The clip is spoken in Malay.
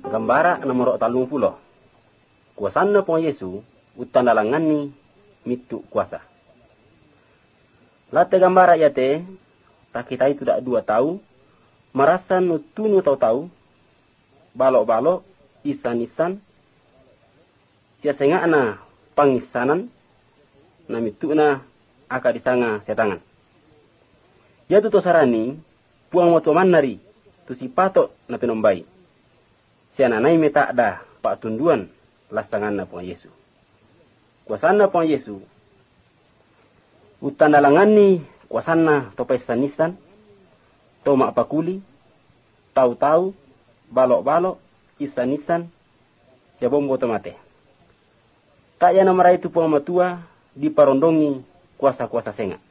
Gambara nomor 30. Kuasanna pong Yesu utandalangan ni mitu kuasa. Late gambara yate tak kita itu dak 2 tahu marasa nutunu tahu balok-balok isan-isan sia senga na pangisanan na mituna aka disanga setangan. Ya tu sarani puang moto manari tu si patok na penombai. Sia nanai meta ada pak tunduan lastangan na pong Yesu. Kuasana pong Yesu utandalangan ni kuasana topai sanisan toma pakuli tahu-tahu balok-balok isanisan jabom botomate. Tak ya namara itu pong matua diparondongi kuasa-kuasa senga.